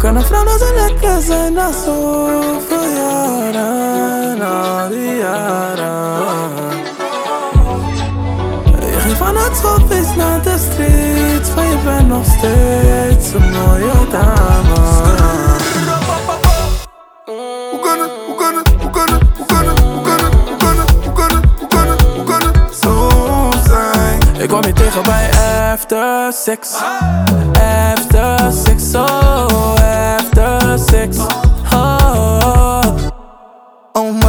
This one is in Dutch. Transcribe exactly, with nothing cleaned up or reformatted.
kunnen vrouwen zo lekker zijn na zoveel jaren, al die jaren. Je ging van het schoolfeest naar de streets, maar je bent nog steeds een mooie dame. Hoe kan het, hoe kan het, hoe kan het, hoe kan het, hoe kan het, hoe kan het, hoe kan het, hoe kan het, hoe kan het zo zijn? Ik kwam je tegen bij After Six, After Six, oh, After Six, oh.